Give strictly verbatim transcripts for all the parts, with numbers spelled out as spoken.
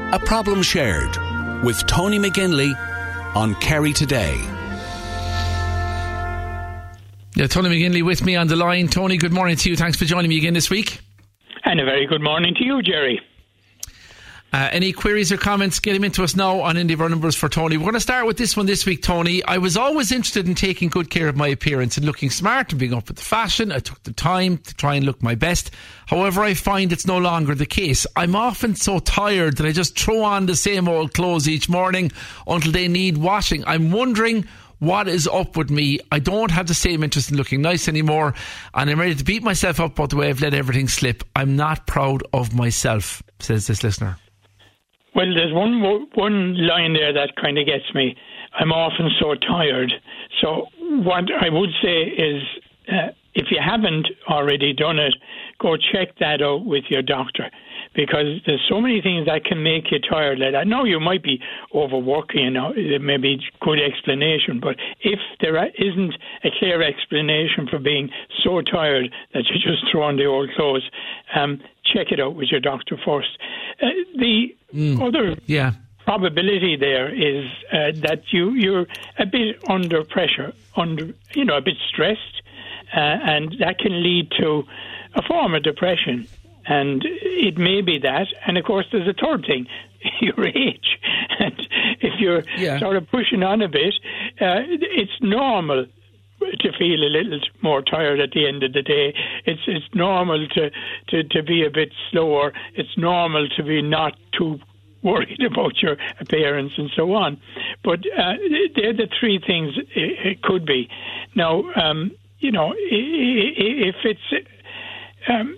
A Problem Shared with Tony McGinley on Kerry Today. Yeah, Tony McGinley with me on the line. Tony, good morning to you. Thanks for joining me again this week. And a very good morning to you, Jerry. Uh, any queries or comments, get them into us now on any of our numbers for Tony. We're going to start with this one this week, Tony. I was always interested in taking good care of my appearance and looking smart and being up with the fashion. I took the time to try and look my best. However, I find it's no longer the case. I'm often so tired that I just throw on the same old clothes each morning until they need washing. I'm wondering what is up with me. I don't have the same interest in looking nice anymore, and I'm ready to beat myself up about the way I've let everything slip. I'm not proud of myself, says this listener. Well, there's one one line there that kind of gets me. I'm often so tired. So what I would say is, uh, if you haven't already done it, go check that out with your doctor, because there's so many things that can make you tired like that. Now, you might be overworking, you know, it may be good explanation, but if there isn't a clear explanation for being so tired that you just throw on the old clothes, um, check it out with your doctor first. Uh, the mm. other yeah. probability there is uh, that you, you're a bit under pressure, under you know, a bit stressed, uh, and that can lead to a form of depression. And it may be that. And, of course, there's a third thing, your age. And if you're yeah. sort of pushing on a bit, uh, it's normal to feel a little more tired at the end of the day. It's it's normal to, to, to be a bit slower. It's normal to be not too worried about your appearance and so on. But uh, they're the three things it could be. Now, um, you know, if it's... Um,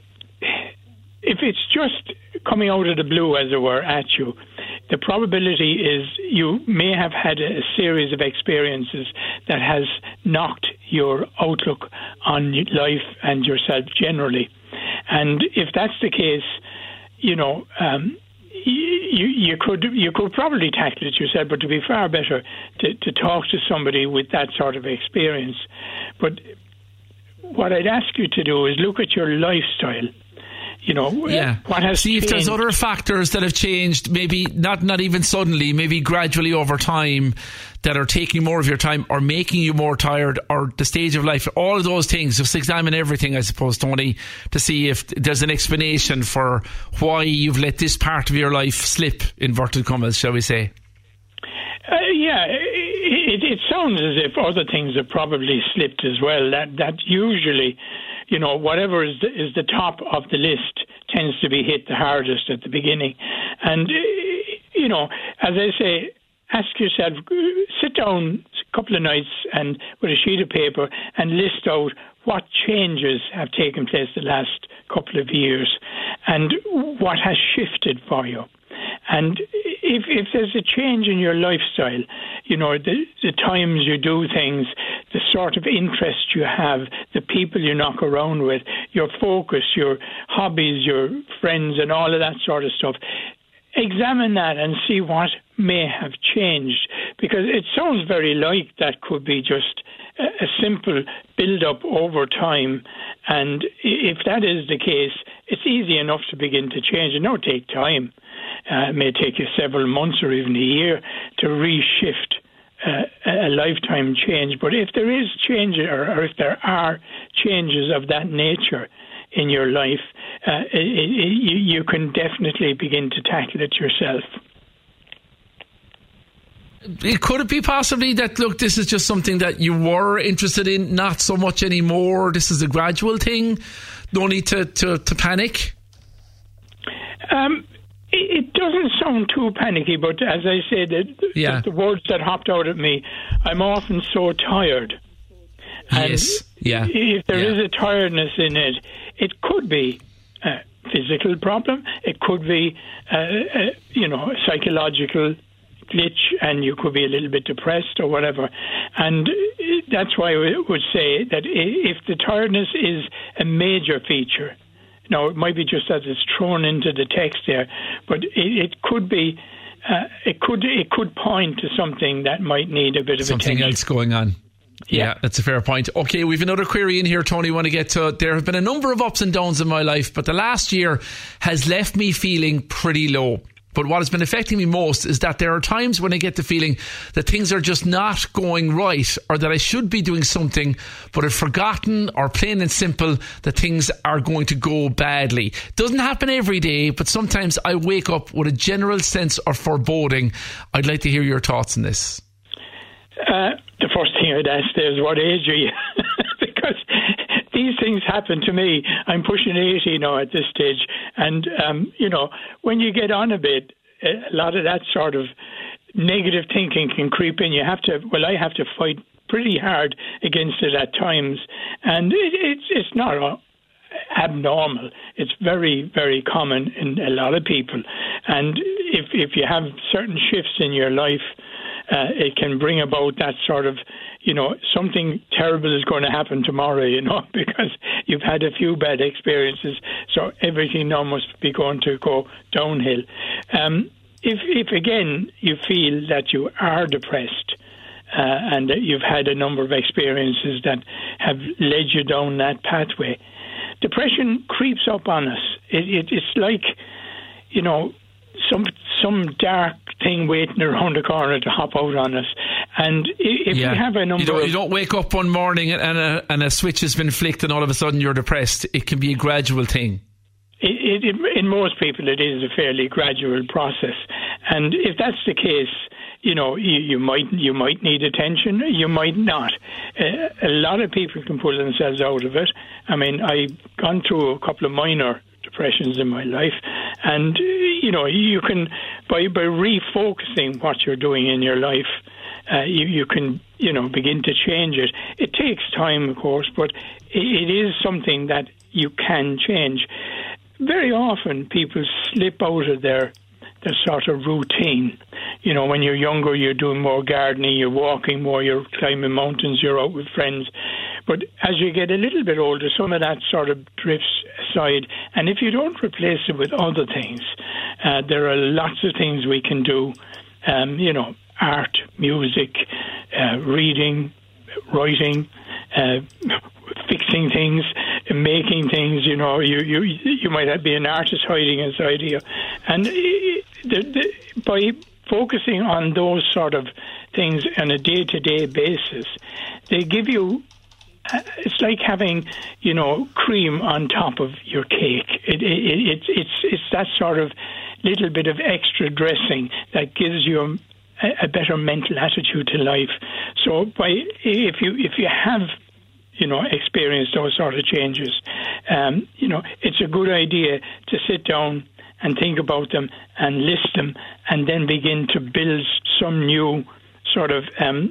If it's just coming out of the blue, as it were, at you, the probability is you may have had a series of experiences that has knocked your outlook on life and yourself generally. And if that's the case, you know, um, you, you could you could probably tackle it yourself, but to be far better to, to talk to somebody with that sort of experience. But what I'd ask you to do is look at your lifestyle. You know, yeah. what has See changed. If there's other factors that have changed, maybe not, not even suddenly, maybe gradually over time, that are taking more of your time or making you more tired, or the stage of life, all of those things. Just examine everything, I suppose, Tony, to see if there's an explanation for why you've let this part of your life slip, inverted commas, shall we say. Uh, yeah, it, it sounds as if other things have probably slipped as well. That that usually, you know, whatever is the, is the top of the list tends to be hit the hardest at the beginning. And, you know, as I say, ask yourself, sit down a couple of nights and with a sheet of paper and list out what changes have taken place the last couple of years and what has shifted for you. And if if there's a change in your lifestyle, you know, the, the times you do things, the sort of interest you have, the people you knock around with, your focus, your hobbies, your friends, and all of that sort of stuff, examine that and see what may have changed. Because it sounds very like that could be just a, a simple build-up over time. And if that is the case, it's easy enough to begin to change. It don't take time. Uh, it may take you several months or even a year to reshift uh, a lifetime change. But if there is change, or, or if there are changes of that nature in your life, uh, it, it, you, you can definitely begin to tackle it yourself. It could it be possibly that, look, this is just something that you were interested in, not so much anymore? This is a gradual thing. No need to, to, to panic? Um. It doesn't sound too panicky, but as I said, the, yeah. the words that hopped out at me, I'm often so tired. And yes, yeah. if there yeah. is a tiredness in it, it could be a physical problem. It could be, uh, a, you know, a psychological glitch, and you could be a little bit depressed or whatever. And that's why I would say that if the tiredness is a major feature, now, it might be just as it's thrown into the text there, but it, it could be, uh, it could it could point to something that might need a bit of something attention. else going on. Yeah. yeah, that's a fair point. Okay, we've another query in here, Tony, want to get to. There have been a number of ups and downs in my life, but the last year has left me feeling pretty low. But what has been affecting me most is that there are times when I get the feeling that things are just not going right, or that I should be doing something, but I've forgotten, or plain and simple, that things are going to go badly. It doesn't happen every day, but sometimes I wake up with a general sense of foreboding. I'd like to hear your thoughts on this. Uh, the first thing I'd ask there is, what age are you? Because these things happen to me. I'm pushing eighty now at this stage. And, um, you know, when you get on a bit, a lot of that sort of negative thinking can creep in. You have to, well, I have to fight pretty hard against it at times. And it, it's, it's not abnormal. It's very, very common in a lot of people. And if, if you have certain shifts in your life, Uh, it can bring about that sort of, you know, something terrible is going to happen tomorrow, you know, because you've had a few bad experiences. So everything now must be going to go downhill. Um, if, if again, you feel that you are depressed uh, and that you've had a number of experiences that have led you down that pathway, depression creeps up on us. It, it, it's like, you know, some some dark thing waiting around the corner to hop out on us. And if yeah. you have a number you don't, of... You don't wake up one morning and a, and a switch has been flicked and all of a sudden you're depressed. It can be a gradual thing. It, it, in most people, it is a fairly gradual process. And if that's the case, you know, you, you might you might need attention, you might not. Uh, a lot of people can pull themselves out of it. I mean, I've gone through a couple of minor depressions in my life, and you know, you can by by refocusing what you're doing in your life, uh, you you can you know begin to change it. It takes time, of course, but it, it is something that you can change. Very often, people slip out of their their sort of routine. You know, when you're younger, you're doing more gardening, you're walking more, you're climbing mountains, you're out with friends. But as you get a little bit older, some of that sort of drifts aside. And if you don't replace it with other things, uh, there are lots of things we can do. Um, you know, art, music, uh, reading, writing, uh, fixing things, making things. You know, you you you might be an artist hiding inside you, and the, the, by focusing on those sort of things on a day-to-day basis, they give you. Uh, it's like having, you know, cream on top of your cake. It, it, it, it's it's that sort of little bit of extra dressing that gives you a, a better mental attitude to life. So, by if you if you have, you know, experienced those sort of changes, um, you know, it's a good idea to sit down and think about them and list them, and then begin to build some new sort of um,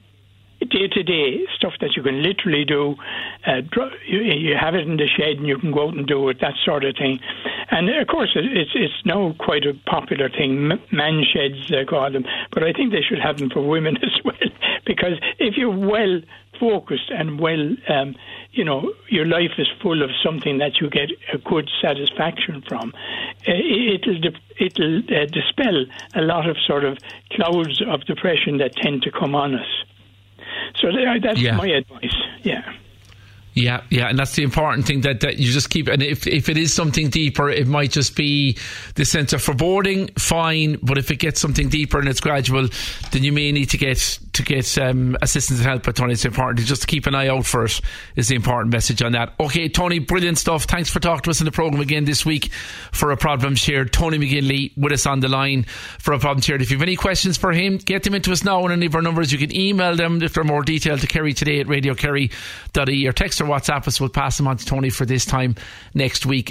day-to-day stuff that you can literally do. Uh, you, you have it in the shed and you can go out and do it, that sort of thing. And of course, it's it's now quite a popular thing, man sheds they call them, but I think they should have them for women as well, because if you're well focused and well, um, you know, your life is full of something that you get a good satisfaction from, uh, it'll it'll uh, dispel a lot of sort of clouds of depression that tend to come on us. So that's yeah. my advice. Yeah. Yeah, yeah, and that's the important thing, that, that you just keep, and if if it is something deeper, it might just be the sense of foreboding, fine, but if it gets something deeper and it's gradual, then you may need to get to get um, assistance and help. But Tony, it's important just to keep an eye out for it, is the important message on that. Okay, Tony, brilliant stuff. Thanks for talking to us in the programme again this week for A Problem Shared. Tony McGinley with us on the line for A Problem Shared. If you have any questions for him, get them into us now on any of our numbers. You can email them if they're more detailed to Kerry Today at radio kerry dot I E, or text or WhatsApp us. We'll pass them on to Tony for this time next week.